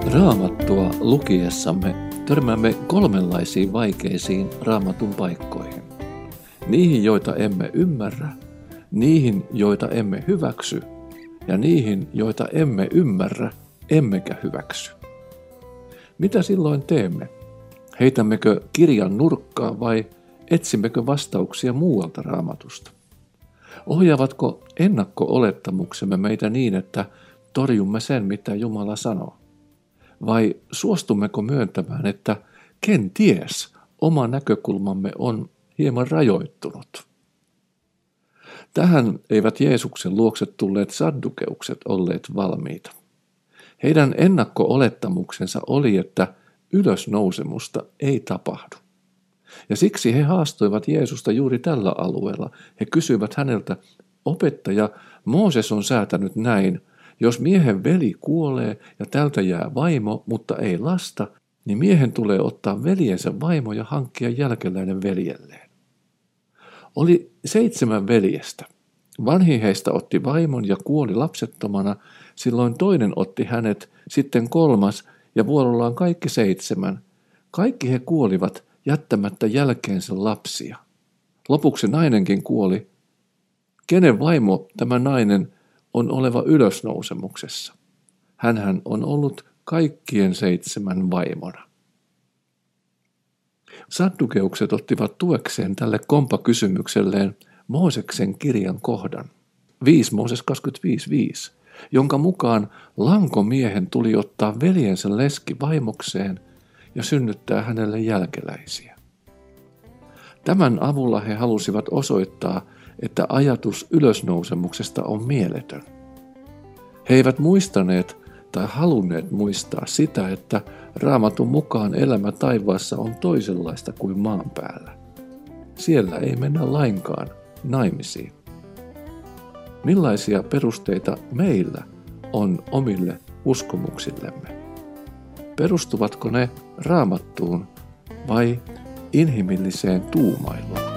Raamattua lukiessamme törmäämme kolmenlaisiin vaikeisiin Raamatun paikkoihin. Niihin, joita emme ymmärrä, niihin, joita emme hyväksy, ja niihin, joita emme ymmärrä, emmekä hyväksy. Mitä silloin teemme? Heitämmekö kirjan nurkkaan vai etsimmekö vastauksia muualta Raamatusta? Ohjaavatko ennakko-olettamuksemme meitä niin, että torjumme sen, mitä Jumala sanoo? Vai suostummeko myöntämään, että kenties oma näkökulmamme on hieman rajoittunut? Tähän eivät Jeesuksen luokse tulleet saddukeukset olleet valmiita. Heidän ennakko-olettamuksensa oli, että ylösnousemusta ei tapahdu. Ja siksi he haastoivat Jeesusta juuri tällä alueella. He kysyivät häneltä, opettaja, Mooses on säätänyt näin, jos miehen veli kuolee ja tältä jää vaimo, mutta ei lasta, niin miehen tulee ottaa veljensä vaimo ja hankkia jälkeläinen veljelleen. Oli 7 veljestä. Vanhin heistä otti vaimon ja kuoli lapsettomana, silloin toinen otti hänet, sitten 3. ja vuorollaan kaikki 7. Kaikki he kuolivat jättämättä jälkeensä lapsia. Lopuksi nainenkin kuoli. Kenen vaimo tämä nainen on oleva ylösnousemuksessa? Hänhän on ollut kaikkien 7 vaimona. Saddukeukset ottivat tuekseen tälle kompakysymykselleen Mooseksen kirjan kohdan, 5 Mooses 25.5, jonka mukaan lankomiehen tuli ottaa veljensä leski vaimokseen ja synnyttää hänelle jälkeläisiä. Tämän avulla he halusivat osoittaa, että ajatus ylösnousemuksesta on mieletön. He eivät muistaneet tai halunneet muistaa sitä, että Raamatun mukaan elämä taivaassa on toisenlaista kuin maan päällä. Siellä ei mennä lainkaan naimisiin. Millaisia perusteita meillä on omille uskomuksillemme? Perustuvatko ne Raamattuun vai inhimilliseen tuumailuun?